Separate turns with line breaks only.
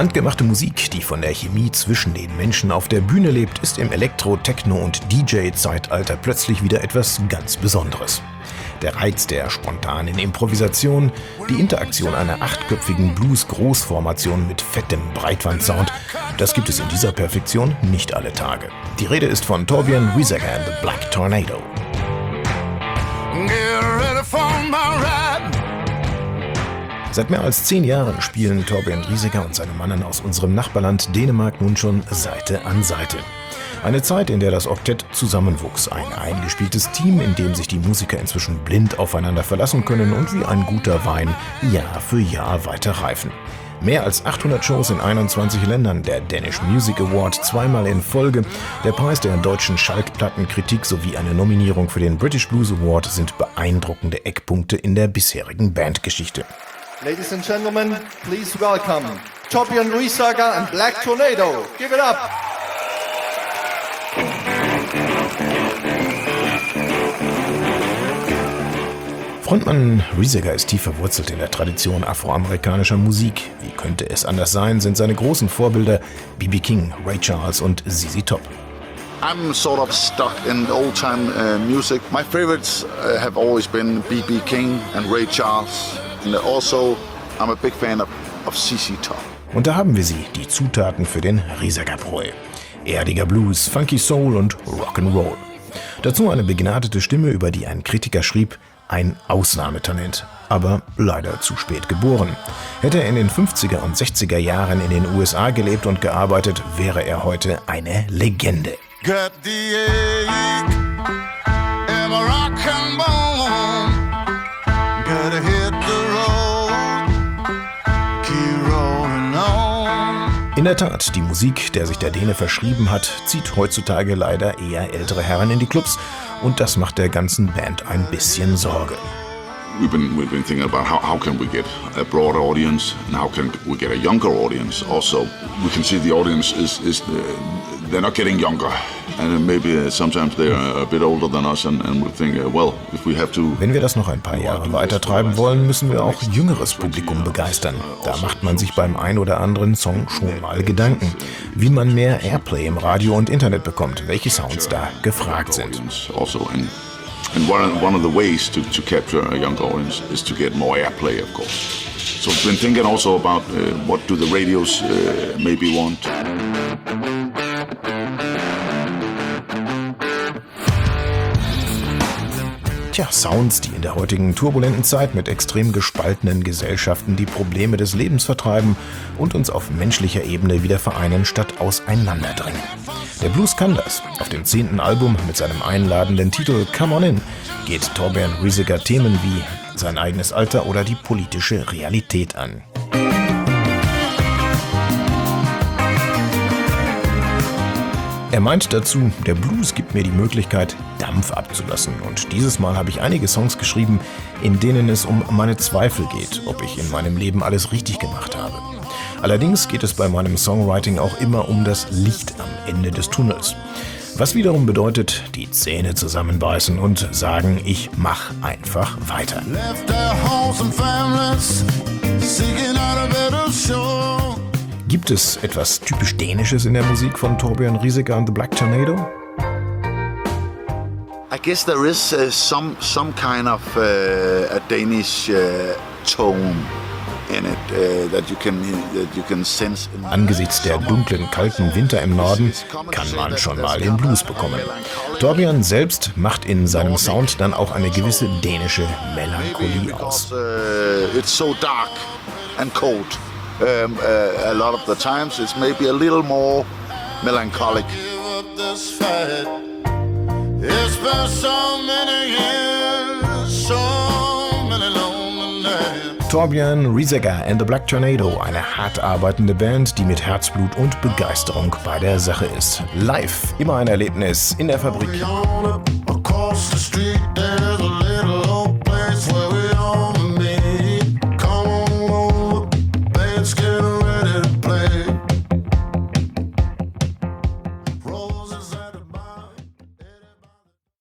Handgemachte Musik, die von der Chemie zwischen den Menschen auf der Bühne lebt, ist im Elektro-, Techno- und DJ-Zeitalter plötzlich wieder etwas ganz Besonderes. Der Reiz der spontanen Improvisation, die Interaktion einer 8-köpfigen Blues-Großformation mit fettem Breitbandsound, das gibt es in dieser Perfektion nicht alle Tage. Die Rede ist von Torbjörn Rieseger and the Black Tornado. Seit mehr als 10 Jahren spielen Torbjörn Rieseger und seine Mannen aus unserem Nachbarland Dänemark nun schon Seite an Seite. Eine Zeit, in der das Oktett zusammenwuchs. Ein eingespieltes Team, in dem sich die Musiker inzwischen blind aufeinander verlassen können und wie ein guter Wein Jahr für Jahr weiter reifen. Mehr als 800 Shows in 21 Ländern, der Danish Music Award zweimal in Folge, der Preis der deutschen Schallplattenkritik sowie eine Nominierung für den British Blues Award sind beeindruckende Eckpunkte in der bisherigen Bandgeschichte.
Ladies and gentlemen, please welcome Torbjörn Rieseger and Black Tornado. Give it up!
Frontmann Rieseger ist tief verwurzelt in der Tradition afroamerikanischer Musik. Wie könnte es anders sein, sind seine großen Vorbilder B.B. King, Ray Charles und ZZ Top.
I'm sort of stuck in old-time music. My favorites have always been B.B. King and Ray Charles. And also, I'm a big fan of ZZ Top.
Und da haben wir sie, die Zutaten für den Rieseger-Bräu. Erdiger Blues, Funky Soul und Rock'n'Roll. Dazu eine begnadete Stimme, über die ein Kritiker schrieb, ein Ausnahmetalent, aber leider zu spät geboren. Hätte er in den 50er und 60er Jahren in den USA gelebt und gearbeitet, wäre er heute eine Legende.
Got the ache in my rock and bone. Gotta hit the road, keep rolling on.
In der Tat, die Musik, der sich der Däne verschrieben hat, zieht heutzutage leider eher ältere Herren in die Clubs und das macht der ganzen Band ein bisschen Sorge.
We've been thinking about how can we get a broader audience and how can we get a younger audience also. We can see the audience is they're not getting younger and maybe sometimes they're a bit older than us and we think well if we have to.
Wenn wir das noch ein paar Jahre weiter treiben wollen, müssen wir auch jüngeres Publikum begeistern. Da macht man sich beim ein oder anderen Song schon mal Gedanken, wie man mehr Airplay im Radio und Internet bekommt, welche Sounds da gefragt sind.
And one of the ways to capture a younger audience is to get more airplay, of course. So I've been thinking also about what do the radios maybe want.
Tja, Sounds, die in der heutigen turbulenten Zeit mit extrem gespaltenen Gesellschaften die Probleme des Lebens vertreiben und uns auf menschlicher Ebene wieder vereinen, statt auseinanderdrängen. Der Blues kann das. Auf dem 10. Album mit seinem einladenden Titel Come On In geht Torbjörn Rieseger Themen wie sein eigenes Alter oder die politische Realität an. Er meint dazu, der Blues gibt mir die Möglichkeit, Dampf abzulassen. Und dieses Mal habe ich einige Songs geschrieben, in denen es um meine Zweifel geht, ob ich in meinem Leben alles richtig gemacht habe. Allerdings geht es bei meinem Songwriting auch immer um das Licht am Ende des Tunnels. Was wiederum bedeutet, die Zähne zusammenbeißen und sagen, ich mach einfach weiter. Gibt es etwas typisch Dänisches in der Musik von Torbjörn Rieseger and the Black Tornado?
I guess there is some kind of a Danish tone in it that you can sense.
Angesichts der dunklen, kalten Winter im Norden kann man schon mal den Blues bekommen. Torbjörn selbst macht in seinem Sound dann auch eine gewisse dänische Melancholie aus.
It's so dark and cold. A lot of the times it's maybe a little more melancholic.
It's been so many years, so many lonely nights.
Torbjörn Rieseger and the Black Tornado, eine hart arbeitende Band, die mit Herzblut und Begeisterung bei der Sache ist. Live, immer ein Erlebnis in der Fabrik.
Across the street.